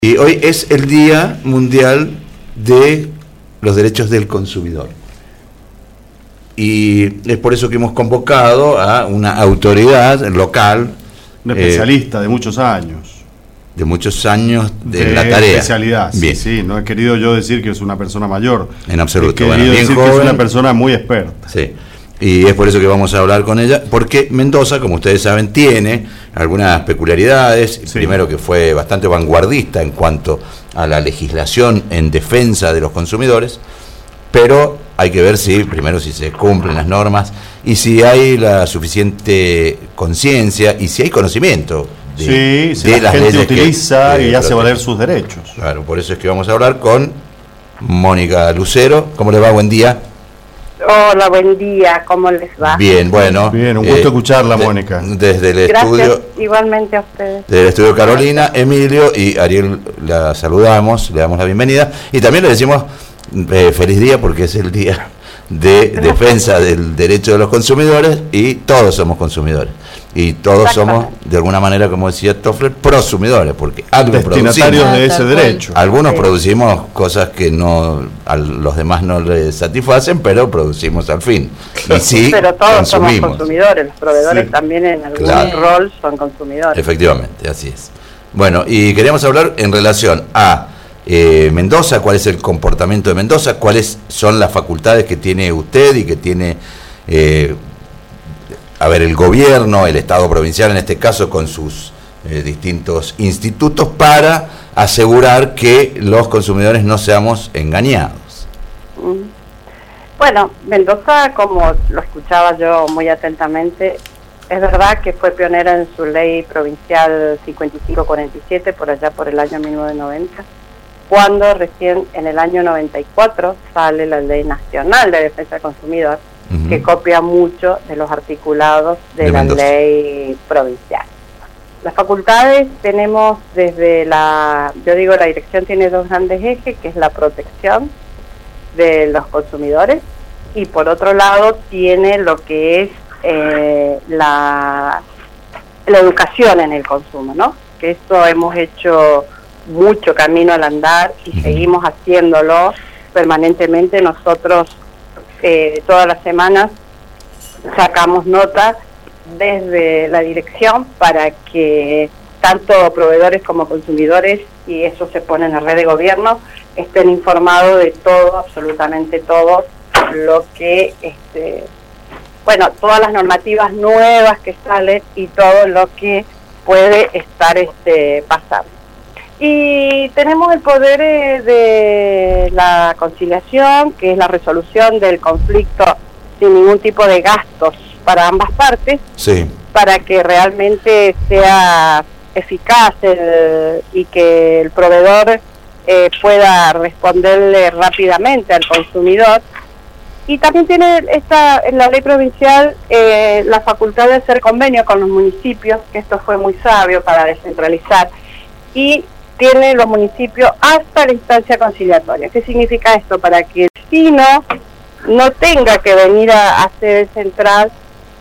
Y hoy es el Día Mundial de los Derechos del Consumidor. Y es por eso que hemos convocado a una autoridad local. Un especialista de muchos años. De muchos años de la tarea. Especialidad, bien. Sí, no he querido yo decir que es una persona mayor. En absoluto. He querido decir joven, que es una persona muy experta. Sí. Y es por eso que vamos a hablar con ella, porque Mendoza, como ustedes saben, tiene algunas peculiaridades. Sí. Primero, que fue bastante vanguardista en cuanto a la legislación en defensa de los consumidores, pero hay que ver primero si se cumplen las normas y si hay la suficiente conciencia y si hay conocimiento de la gente utiliza y hace valer sus derechos. Claro, por eso es que vamos a hablar con Mónica Lucero. ¿Cómo le va? Buen día. Hola, buen día, ¿cómo les va? Bien, bueno. Bien, un gusto escucharla, Mónica. Desde el estudio. Igualmente a ustedes. Desde el estudio Carolina, Emilio y Ariel la saludamos, le damos la bienvenida y también le decimos feliz día porque es el día de defensa del derecho de los consumidores y todos somos consumidores. Y todos somos, de alguna manera, como decía Toffler, prosumidores, porque algo destinatarios de ese derecho. Algunos producimos cosas que no a los demás no les satisfacen, pero producimos al fin. Y sí, pero todos somos consumidores, los proveedores también en algún rol son consumidores. Efectivamente, así es. Bueno, y queríamos hablar en relación a Mendoza, cuál es el comportamiento de Mendoza, cuáles son las facultades que tiene usted y que tiene el gobierno, el Estado provincial en este caso, con sus distintos institutos para asegurar que los consumidores no seamos engañados. Bueno, Mendoza, como lo escuchaba yo muy atentamente, es verdad que fue pionera en su ley provincial 5547 por allá por el año 1990, cuando recién en el año 94 sale la Ley Nacional de Defensa del Consumidor, que copia mucho de los articulados de la ley provincial. Las facultades tenemos la dirección tiene dos grandes ejes, que es la protección de los consumidores, y por otro lado tiene lo que es la educación en el consumo, ¿no? Que esto hemos hecho mucho camino al andar y seguimos haciéndolo permanentemente. Nosotros todas las semanas sacamos notas desde la dirección para que tanto proveedores como consumidores, y eso se pone en la red de gobierno, estén informados de todo, absolutamente todo lo que todas las normativas nuevas que salen y todo lo que puede estar pasando. Y tenemos el poder de la conciliación, que es la resolución del conflicto sin ningún tipo de gastos para ambas partes, para que realmente sea eficaz y que el proveedor pueda responderle rápidamente al consumidor. Y también tiene en la ley provincial la facultad de hacer convenio con los municipios, que esto fue muy sabio para descentralizar, y tiene los municipios hasta la instancia conciliatoria. ¿Qué significa esto? Para que el vecino no tenga que venir a sede central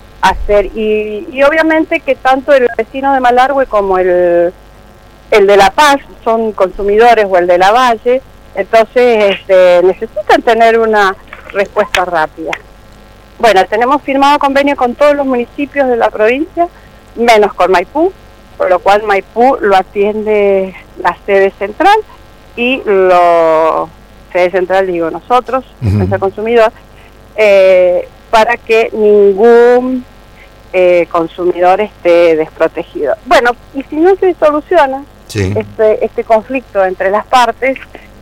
y obviamente que tanto el vecino de Malargüe como el de La Paz son consumidores, o el de La Valle, entonces necesitan tener una respuesta rápida. Bueno, tenemos firmado convenio con todos los municipios de la provincia, menos con Maipú, por lo cual Maipú lo atiende la sede central y sede central digo nosotros, Defensa del Consumidor, para que ningún consumidor esté desprotegido. Bueno, y si no se soluciona este conflicto entre las partes,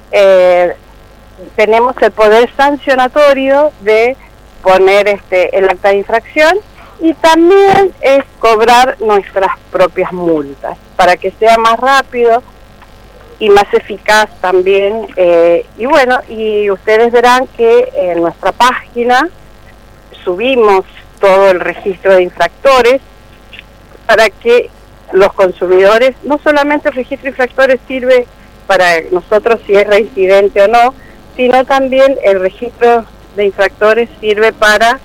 tenemos el poder sancionatorio de poner el acta de infracción, y también es cobrar nuestras propias multas para que sea más rápido y más eficaz también. Y ustedes verán que en nuestra página subimos todo el registro de infractores para que los consumidores, no solamente el registro de infractores sirve para nosotros si es reincidente o no, sino también el registro de infractores sirve para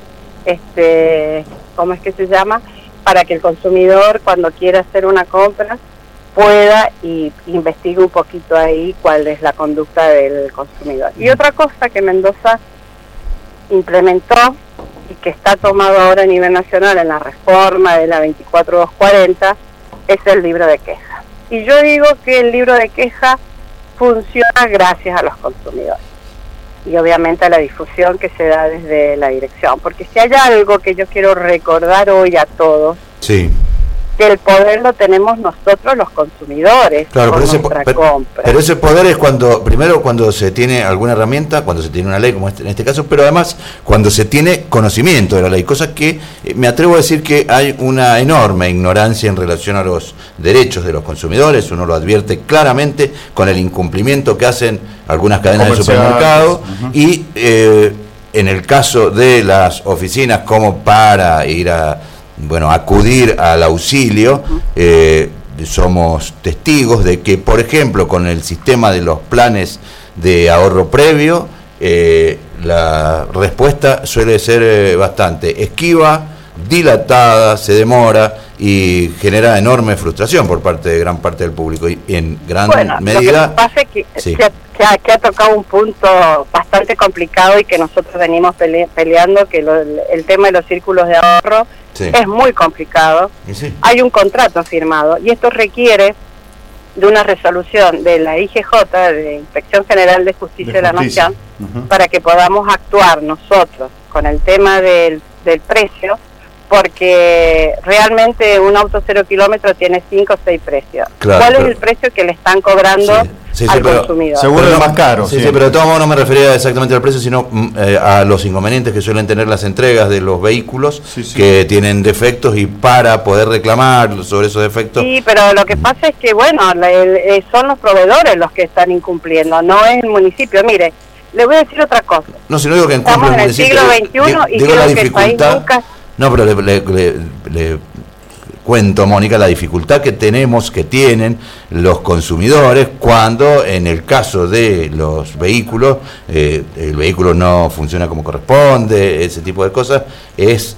¿cómo es que se llama? Para que el consumidor, cuando quiera hacer una compra, pueda y investigue un poquito ahí cuál es la conducta del consumidor. Y otra cosa que Mendoza implementó y que está tomado ahora a nivel nacional en la reforma de la 24240 es el libro de queja. Y yo digo que el libro de queja funciona gracias a los consumidores y obviamente a la difusión que se da desde la dirección, porque si hay algo que yo quiero recordar hoy a todos, sí, que el poder lo tenemos nosotros los consumidores, claro, por pero nuestra compra. Pero ese poder es cuando se tiene alguna herramienta, cuando se tiene una ley como en este caso, pero además cuando se tiene conocimiento de la ley, cosa que me atrevo a decir que hay una enorme ignorancia en relación a los derechos de los consumidores. Uno lo advierte claramente con el incumplimiento que hacen algunas cadenas de supermercados y en el caso de las oficinas como para ir a acudir al auxilio, somos testigos de que, por ejemplo, con el sistema de los planes de ahorro previo, la respuesta suele ser bastante esquiva, dilatada, se demora y genera enorme frustración por parte de gran parte del público y en gran medida... Lo que pasa es que, sí, que ha tocado un punto bastante complicado y que nosotros venimos peleando, que el tema de los círculos de ahorro, sí, es muy complicado. Sí. Hay un contrato firmado y esto requiere de una resolución de la IGJ, de Inspección General de Justicia de la Nación, para que podamos actuar nosotros con el tema del precio, porque realmente un auto 0 kilómetros tiene 5 o 6 precios. Claro, ¿cuál es el precio que le están cobrando al consumidor? Seguro es más caro. Sí, pero de todos modos no me refería exactamente al precio, sino a los inconvenientes que suelen tener las entregas de los vehículos que tienen defectos y para poder reclamar sobre esos defectos. Sí, pero lo que pasa es que, son los proveedores los que están incumpliendo, no es el municipio. Mire, le voy a decir otra cosa. No, si no digo que estamos en el siglo XXI y creo que el país nunca... No, pero le cuento, Mónica, la dificultad que tienen los consumidores cuando, en el caso de los vehículos, el vehículo no funciona como corresponde, ese tipo de cosas, es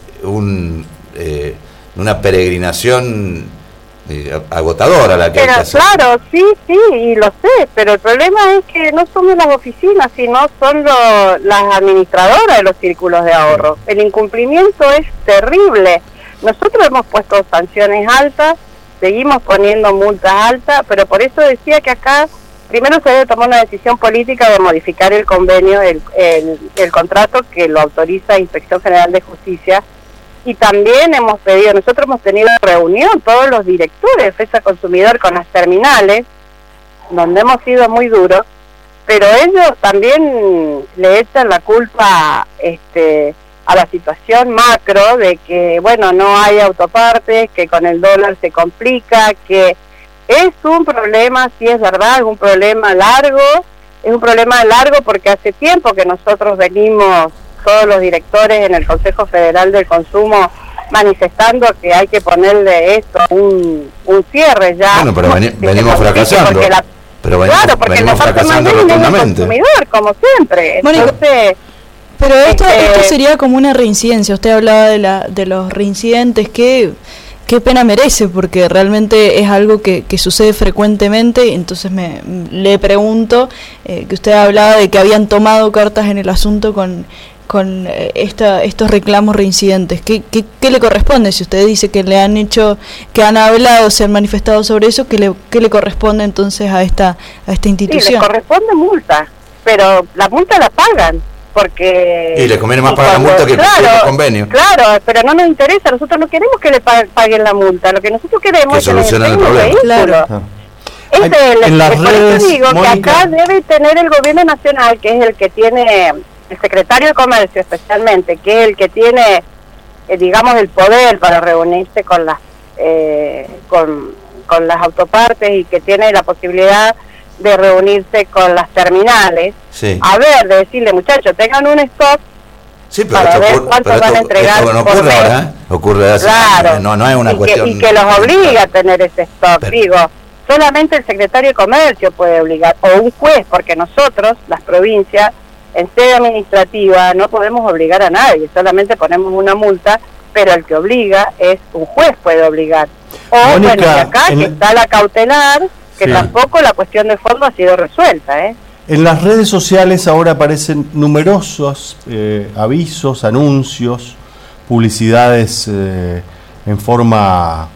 una peregrinación agotadora la que hay que hacer. Claro, sí, y lo sé, pero el problema es que no somos las oficinas, sino son las administradoras de los círculos de ahorro. El incumplimiento es terrible. Nosotros hemos puesto sanciones altas, seguimos poniendo multas altas, pero por eso decía que acá primero se debe tomar una decisión política de modificar el convenio, el contrato que lo autoriza Inspección General de Justicia. Y también nosotros hemos tenido reunión, todos los directores de defensa consumidor con las terminales, donde hemos sido muy duros, pero ellos también le echan la culpa a la situación macro de que, no hay autopartes, que con el dólar se complica, que es un problema, sí es verdad, es un problema largo porque hace tiempo que nosotros venimos, todos los directores en el Consejo Federal del Consumo, manifestando que hay que ponerle esto un cierre ya. Bueno, pero venimos fracasando. Porque la parte más débil es el consumidor, como siempre. Entonces, pero esto sería como una reincidencia. Usted hablaba de los reincidentes, qué pena merece, porque realmente es algo que sucede frecuentemente. Entonces le pregunto, que usted hablaba de que habían tomado cartas en el asunto con estos reclamos reincidentes. ¿Qué le corresponde? Si usted dice que le han hecho, que han hablado, se han manifestado sobre eso, ¿qué le corresponde entonces a esta institución? Sí, les corresponde multa, pero la multa la pagan, porque... Y les conviene más pagar la multa que el convenio. Claro, pero no nos interesa, nosotros no queremos que le paguen la multa, lo que nosotros queremos es que solucionen el problema. Claro. En las redes, por eso digo, Mónica, que acá debe tener el gobierno nacional, que es el que tiene... el secretario de Comercio especialmente, que es el que tiene, digamos, el poder para reunirse con las autopartes y que tiene la posibilidad de reunirse con las terminales, de decirle, muchachos, tengan un stock para ver cuánto van a entregar por mes. Ahora, ocurre así, claro, no es una cuestión... y que los obliga a tener ese stock, solamente el secretario de Comercio puede obligar, o un juez, porque nosotros, las provincias, en sede administrativa no podemos obligar a nadie, solamente ponemos una multa pero el que obliga es un juez, puede obligar. O Mónica, bueno, y acá que está la cautelar, que tampoco la cuestión de fondo ha sido resuelta, En las redes sociales ahora aparecen numerosos avisos, anuncios, publicidades en forma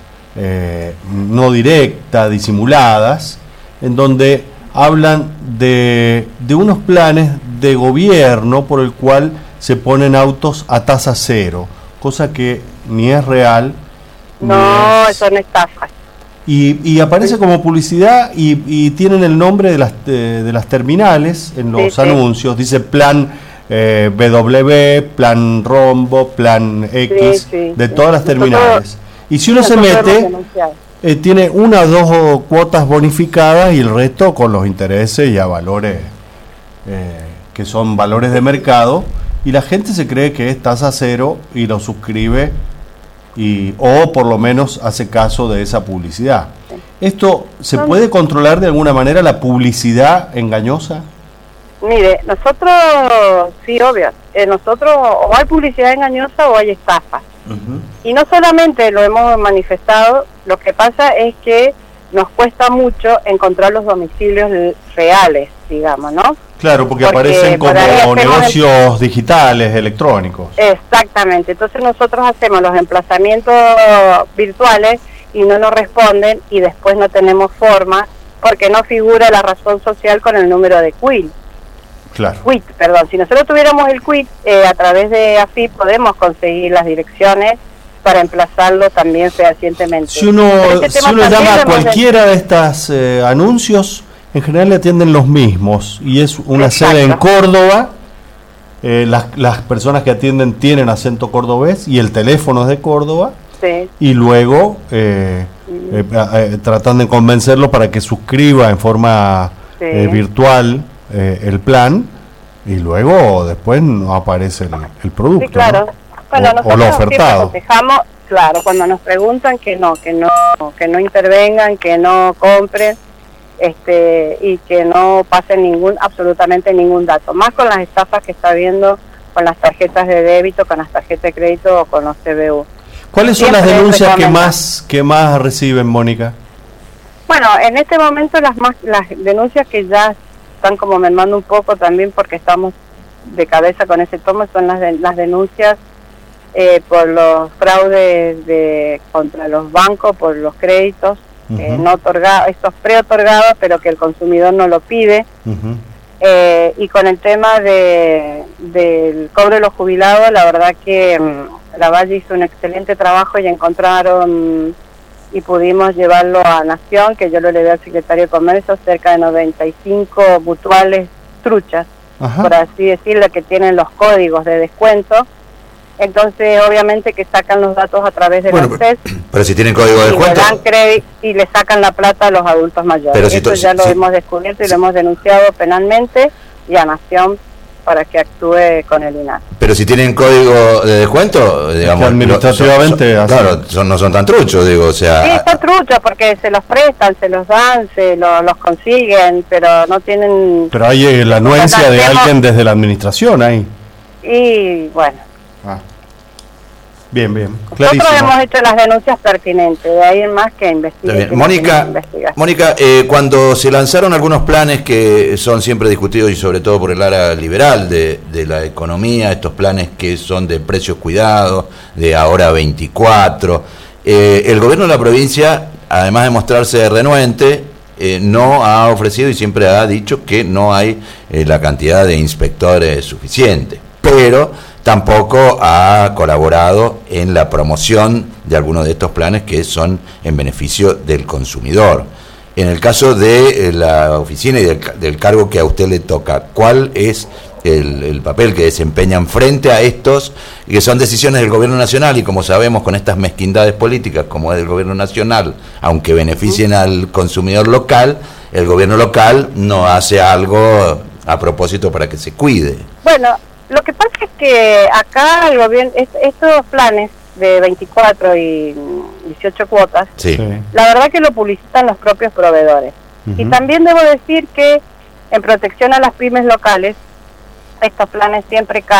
no directa, disimuladas, en donde hablan de unos planes de gobierno por el cual se ponen autos a tasa cero, cosa que ni es real. No, son estafas. Y aparece como publicidad y tienen el nombre de las terminales en los anuncios. Dice plan BW, plan Rombo, plan X, de todas las terminales. Y si uno se mete, tiene 1 o 2 cuotas bonificadas y el resto con los intereses y a valores que son valores de mercado. Y la gente se cree que es tasa cero y lo suscribe o por lo menos hace caso de esa publicidad. ¿Esto se puede controlar de alguna manera, la publicidad engañosa? Mire, nosotros, sí, obvio, nosotros o hay publicidad engañosa o hay estafa. Y no solamente lo hemos manifestado, lo que pasa es que nos cuesta mucho encontrar los domicilios reales, digamos, ¿no? Claro, porque aparecen como negocios digitales, electrónicos. Exactamente, entonces nosotros hacemos los emplazamientos virtuales y no nos responden y después no tenemos forma porque no figura la razón social con el número de QUIL. Claro. QUIT, perdón, si nosotros tuviéramos el QUIT, a través de AFIP podemos conseguir las direcciones para emplazarlo también fehacientemente. Si uno llama a cualquiera de estos anuncios, en general le atienden los mismos, y es una sede en Córdoba. Las personas que atienden tienen acento cordobés y el teléfono es de Córdoba. Sí. Y luego tratan de convencerlo para que suscriba en forma virtual el plan, y luego después no aparece el producto. Sí, claro. ¿No? O lo ofertado. Claro, cuando nos preguntan que no intervengan, que no compren, y que no pasen absolutamente ningún dato, más con las estafas que está habiendo con las tarjetas de débito, con las tarjetas de crédito o con los CBU. ¿Cuáles son las denuncias que más reciben, Mónica? Bueno, en este momento las denuncias que ya están como mermando un poco también porque estamos de cabeza con ese tomo son las denuncias por los fraudes contra los bancos, por los créditos no otorgados, estos preotorgados, pero que el consumidor no lo pide. Y con el tema del cobro de los jubilados, la verdad que la Valle hizo un excelente trabajo y encontraron y pudimos llevarlo a Nación, que yo lo levé al secretario de Comercio, cerca de 95 mutuales truchas, por así decirlo, que tienen los códigos de descuento. Entonces, obviamente que sacan los datos a través de la CES. Pero si tienen código de descuento. Le dan crédito y le sacan la plata a los adultos mayores. Pero eso ya lo hemos descubierto y lo hemos denunciado penalmente y a Nación para que actúe con el INAH. Pero si tienen código de descuento, digamos, administrativamente claro, no son tan truchos, digo, o sea. Sí, son truchos porque se los prestan, se los dan, los consiguen, pero no tienen. Pero hay la anuencia de alguien desde la administración ahí. Y bueno. Bien, clarísimo. Nosotros hemos hecho las denuncias pertinentes, de ahí en más que investigar. Mónica, cuando se lanzaron algunos planes que son siempre discutidos y sobre todo por el área liberal de la economía, estos planes que son de precios cuidados, de ahora 24, el gobierno de la provincia, además de mostrarse renuente, no ha ofrecido y siempre ha dicho que no hay la cantidad de inspectores suficiente, pero tampoco ha colaborado en la promoción de algunos de estos planes que son en beneficio del consumidor. En el caso de la oficina y del cargo que a usted le toca, ¿cuál es el papel que desempeñan frente a estos, que son decisiones del gobierno nacional? Y como sabemos, con estas mezquindades políticas como es del gobierno nacional, aunque beneficien al consumidor local, el gobierno local no hace algo a propósito para que se cuide. Bueno, lo que pasa es que acá el gobierno, estos planes de 24 y 18 cuotas, la verdad que lo publicitan los propios proveedores. Y también debo decir que en protección a las pymes locales, estos planes siempre caen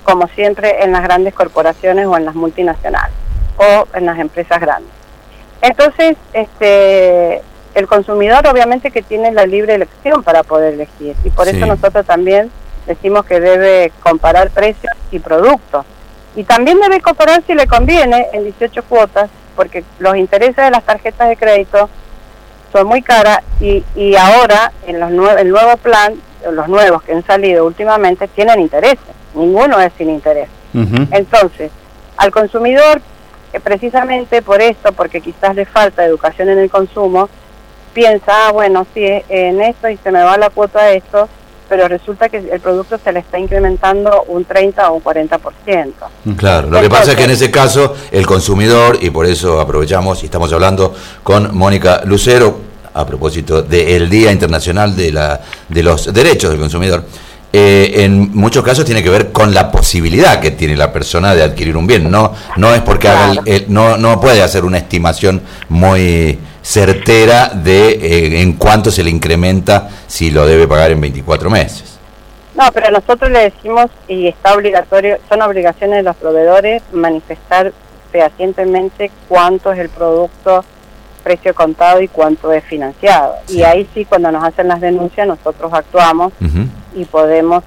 como siempre en las grandes corporaciones o en las multinacionales o en las empresas grandes. Entonces, el consumidor obviamente que tiene la libre elección para poder elegir, y por eso nosotros también decimos que debe comparar precios y productos, y también debe comparar si le conviene en 18 cuotas, porque los intereses de las tarjetas de crédito son muy caras, y ahora en el nuevo plan, los nuevos que han salido últimamente tienen intereses, ninguno es sin interés. Entonces, al consumidor, precisamente por esto, porque quizás le falta educación en el consumo, piensa, bueno, sí, en esto y se me va la cuota de esto, pero resulta que el producto se le está incrementando un 30 o un 40%. Claro, lo que pasa es que en ese caso el consumidor, y por eso aprovechamos y estamos hablando con Mónica Lucero a propósito del Día Internacional de los Derechos del Consumidor, en muchos casos tiene que ver con la posibilidad que tiene la persona de adquirir un bien, no es porque haga no puede hacer una estimación muy certera de en cuánto se le incrementa si lo debe pagar en 24 meses. No, pero nosotros le decimos, y está obligatorio, son obligaciones de los proveedores manifestar fehacientemente cuánto es el producto precio contado y cuánto es financiado. Sí. Y ahí sí, cuando nos hacen las denuncias, nosotros actuamos y podemos,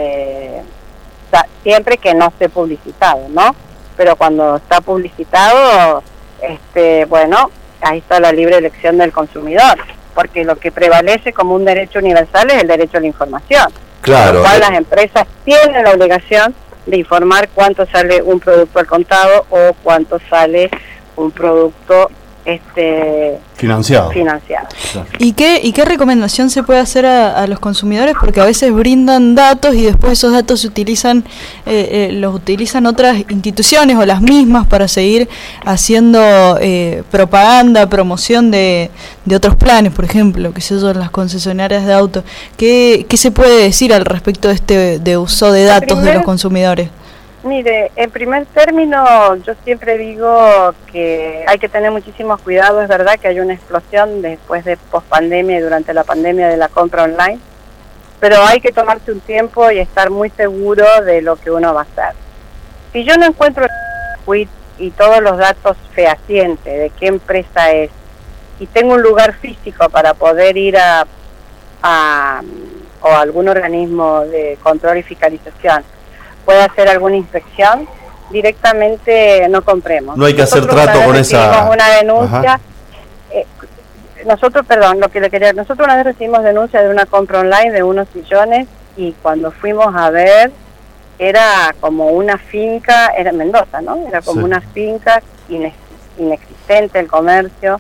siempre que no esté publicitado, ¿no? Pero cuando está publicitado, bueno, ahí está la libre elección del consumidor, porque lo que prevalece como un derecho universal es el derecho a la información. Claro. Por lo cual las empresas tienen la obligación de informar cuánto sale un producto al contado o cuánto sale un producto financiado. ¿Y qué recomendación se puede hacer a los consumidores? Porque a veces brindan datos y después esos datos se utilizan, los utilizan otras instituciones o las mismas para seguir haciendo propaganda, promoción de otros planes, por ejemplo, que son las concesionarias de autos. ¿Qué se puede decir al respecto de uso de datos de los consumidores? Mire, en primer término, yo siempre digo que hay que tener muchísimo cuidado. Es verdad que hay una explosión después de pospandemia y durante la pandemia de la compra online, pero hay que tomarse un tiempo y estar muy seguro de lo que uno va a hacer. Si yo no encuentro el quit y todos los datos fehacientes de qué empresa es, y tengo un lugar físico para poder ir o algún organismo de control y fiscalización, puede hacer alguna inspección, directamente no compremos. No hay que hacer trato con esa... una denuncia. Nosotros una vez recibimos denuncia de una compra online de unos sillones, y cuando fuimos a ver, era como una finca, era en Mendoza, ¿no? Era como una finca inexistente el comercio,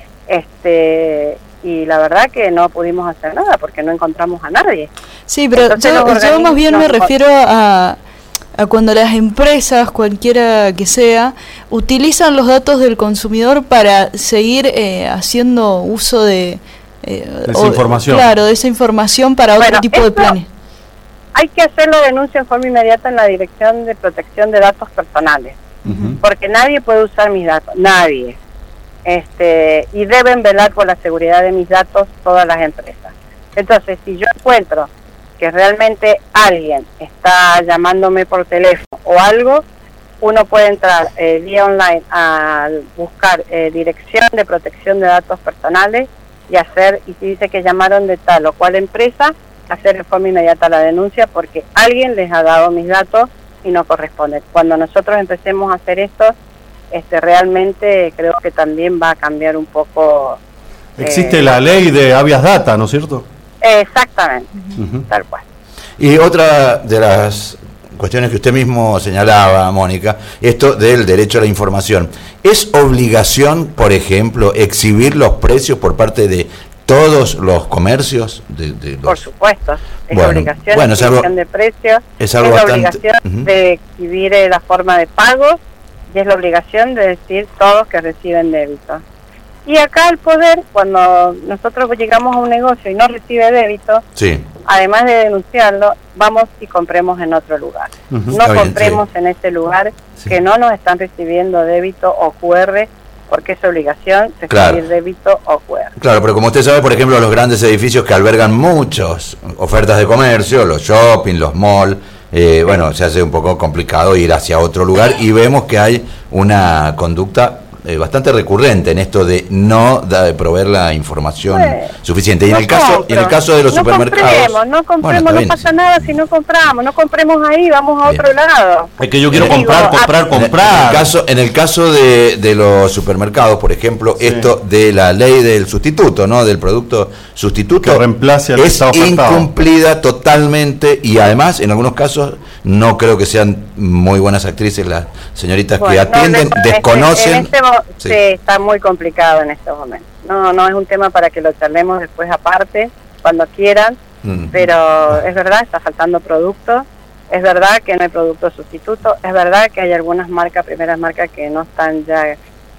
y la verdad que no pudimos hacer nada porque no encontramos a nadie. Sí, pero yo más bien me refiero a cuando las empresas, cualquiera que sea, utilizan los datos del consumidor para seguir haciendo uso de esa información. Claro, de esa información para otro tipo de planes. Hay que hacer la denuncia en forma inmediata en la Dirección de Protección de Datos Personales, porque nadie puede usar mis datos, nadie. Y deben velar por la seguridad de mis datos todas las empresas. Entonces, si yo encuentro que realmente alguien está llamándome por teléfono o algo, uno puede entrar vía online a buscar Dirección de Protección de Datos Personales y si dice que llamaron de tal o cual empresa, hacer de forma inmediata la denuncia, porque alguien les ha dado mis datos y no corresponde. Cuando nosotros empecemos a hacer esto, realmente creo que también va a cambiar un poco. Existe la ley de habeas data, ¿no es cierto? Exactamente, tal cual. Y otra de las cuestiones que usted mismo señalaba, Mónica, esto del derecho a la información. ¿Es obligación, por ejemplo, exhibir los precios por parte de todos los comercios? Por supuesto, es obligación exhibición de precios, es la obligación de exhibir la forma de pago, y es la obligación de decir todos que reciben débito. Y acá el poder, cuando nosotros llegamos a un negocio y no recibe débito, además de denunciarlo, vamos y compremos en otro lugar. No compremos en ese lugar que no nos están recibiendo débito o QR, porque es obligación recibir débito o QR. Claro, pero como usted sabe, por ejemplo, los grandes edificios que albergan muchas ofertas de comercio, los shopping, los malls, bueno, se hace un poco complicado ir hacia otro lugar y vemos que hay una conducta bastante recurrente en esto de no proveer la información suficiente. Y en el caso de los supermercados, no compremos, no pasa nada si no compramos, no compremos ahí, vamos a otro lado. Es que yo quiero comprar. En el caso de los supermercados, por ejemplo, esto de la ley del sustituto, ¿no? Del producto sustituto, que reemplace al es incumplida totalmente, y además en algunos casos no creo que sean muy buenas actrices las señoritas que atienden, desconocen. Sí, está muy complicado en estos momentos. No es un tema para que lo charlemos después aparte, cuando quieran, pero es verdad, está faltando productos, es verdad que no hay productos sustitutos, es verdad que hay algunas marcas, primeras marcas, que no están ya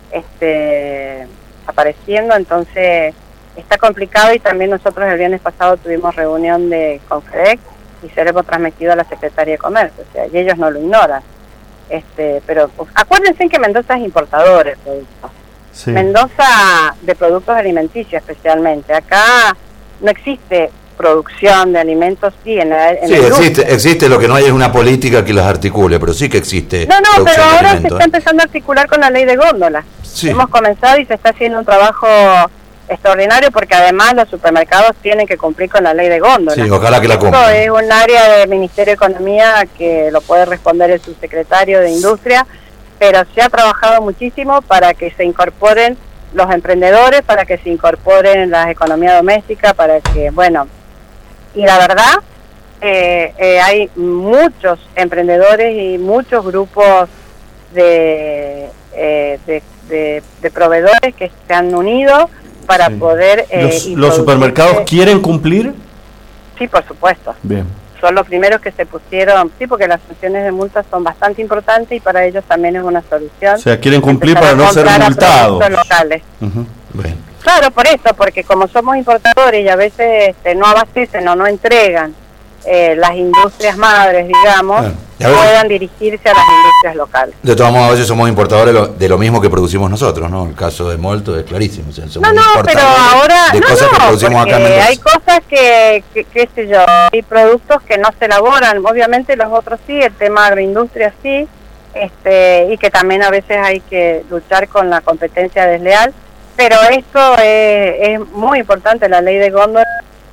apareciendo, entonces está complicado. Y también nosotros el viernes pasado tuvimos reunión con FedEx y se lo hemos transmitido a la Secretaría de Comercio, o sea, y ellos no lo ignoran. Pero pues, acuérdense que Mendoza es importador de productos. Sí. Mendoza de productos alimenticios especialmente. Acá no existe producción de alimentos, existe, lo que no hay es una política que los articule, pero sí que existe. No, pero ahora se está empezando a articular con la ley de góndolas. Sí. Hemos comenzado y se está haciendo un trabajo extraordinario, porque además los supermercados tienen que cumplir con la ley de góndolas. Sí, ojalá que la cumplan. Esto es un área del Ministerio de Economía que lo puede responder el subsecretario de Industria, pero se ha trabajado muchísimo para que se incorporen los emprendedores, para que se incorporen las economías domésticas, para que, bueno, y la verdad, hay muchos emprendedores y muchos grupos de proveedores que se han unido para poder... ¿Los supermercados quieren cumplir? Sí, por supuesto. Bien. Son los primeros que se pusieron, sí, porque las sanciones de multas son bastante importantes y para ellos también es una solución. O sea, quieren cumplir para no ser multados. Locales. Bien. Claro, por eso, porque como somos importadores y a veces no abastecen o no entregan las industrias madres, digamos, puedan dirigirse a las industrias locales. De todos modos, a veces somos importadores de lo mismo que producimos nosotros, ¿no? El caso de Molto es clarísimo. O sea, pero ahora de cosas que producimos acá en Mendoza. Hay cosas que, qué sé yo, hay productos que no se elaboran, obviamente los otros sí, el tema agroindustria sí, y que también a veces hay que luchar con la competencia desleal, pero esto es muy importante, la ley de góndola.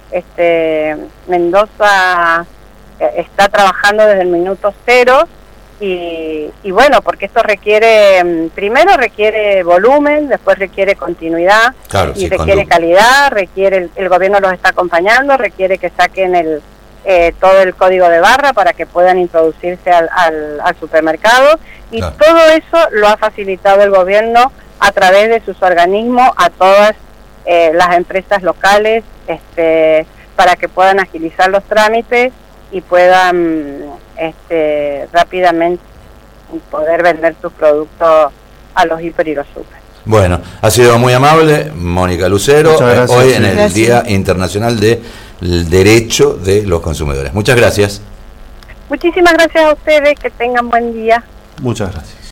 Mendoza está trabajando desde el minuto cero y bueno, porque esto requiere, primero requiere volumen, después requiere continuidad, y requiere calidad, requiere el gobierno los está acompañando, requiere que saquen todo el código de barra para que puedan introducirse al supermercado, y todo eso lo ha facilitado el gobierno a través de sus organismos a todas las empresas locales, para que puedan agilizar los trámites y puedan rápidamente poder vender sus productos a los hiper y los super. Bueno, ha sido muy amable Mónica Lucero, hoy en el Día Internacional del Derecho de los Consumidores. Muchas gracias. Muchísimas gracias a ustedes, que tengan buen día. Muchas gracias.